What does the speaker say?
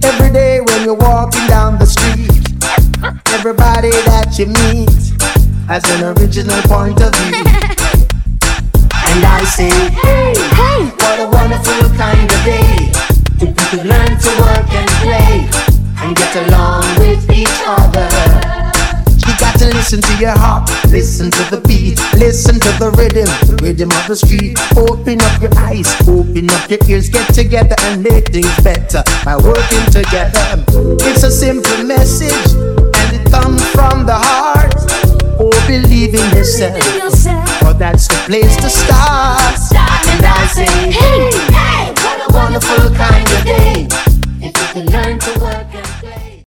Every day when you're walking down the street, everybody that you meet has an original point of view. And I say, hey, hey, what a wonderful kind of day. If you could learn to work and play and get along with each other. You got to listen to your heart, listen to the beat, listen to the rhythm of the street. Open up your eyes, open up your ears, get together and make things better by working together. It's a simple message and it comes from the heart. Oh, believe in yourself, for that's the place to start.